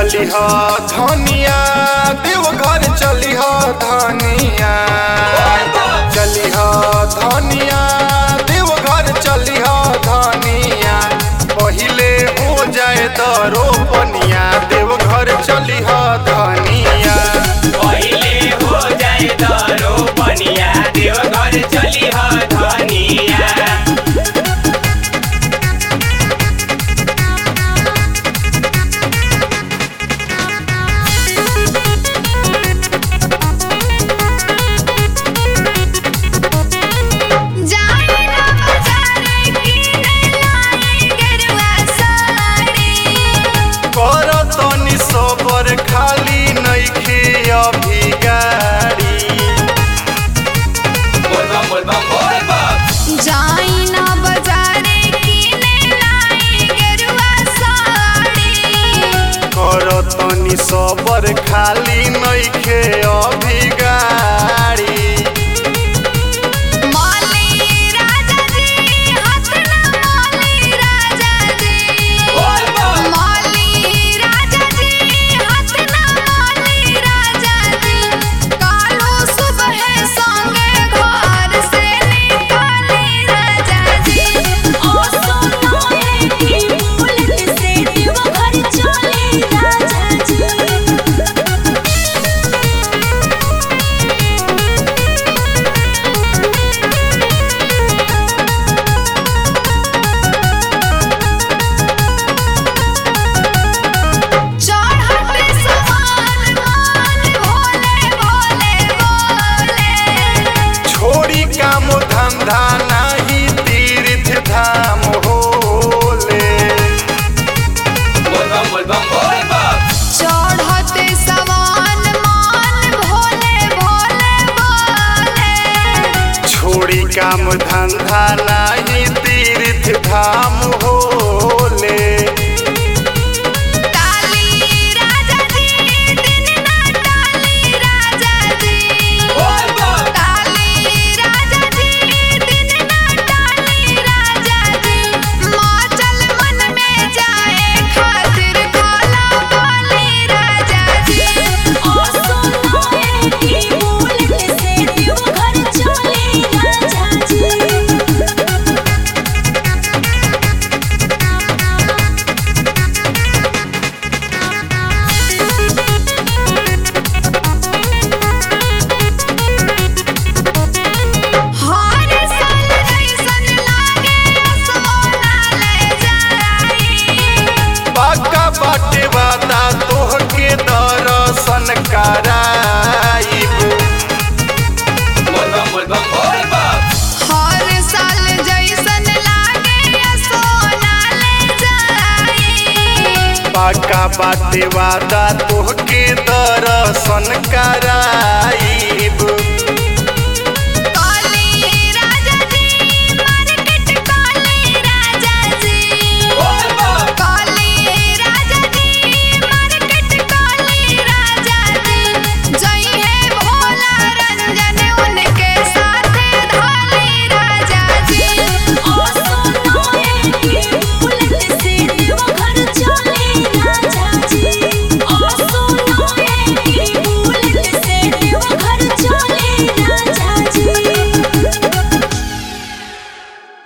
चली हो धनिया देवघर चली हो धनिया चली हो धनिया देवघर चली हो धनिया पहिले हो जाए रोपनिया देवघर चली हो धनिया पहिले हो जाए रोपनिया देवघर चली हो धनिया। खाली नइखे अभी गाड़ी जाई ना बाजारे किने लाई गेरुआ साड़ी करो तनी सबर खाली नइखे अभी गाड़ी माली राजा जी हाथ ना माली राजा जी माली राजा जी हाथ ना माली राजा जी कालो सुबह संगे घर से निकाली राजा जी ओ सोना की बुलेट से देवघर चले राजा जी। छोड़ी काम धंधा नहीं तीर्थ धाम होले चढ़ते सवान मान भोले भोले बोले छोड़ी काम धंधा नहीं तीर्थ धाम होले टाली राजा जी दिन ना टाली राजा जी टाली राजा जी दिन ना टाली राजा जी माचल मन में जाए खातिर खाला बोली राजा जी ओ सोना की बुलेट से देवघर चले राजा जी। हर साल ऐसन लागे सोना ले जाई पक्का बाटे वादा तोहके दर्शन कराइब हर साल जैसन लागे सोना ले जाई पक्का बाटे वादा तोहके दर्शन कराइब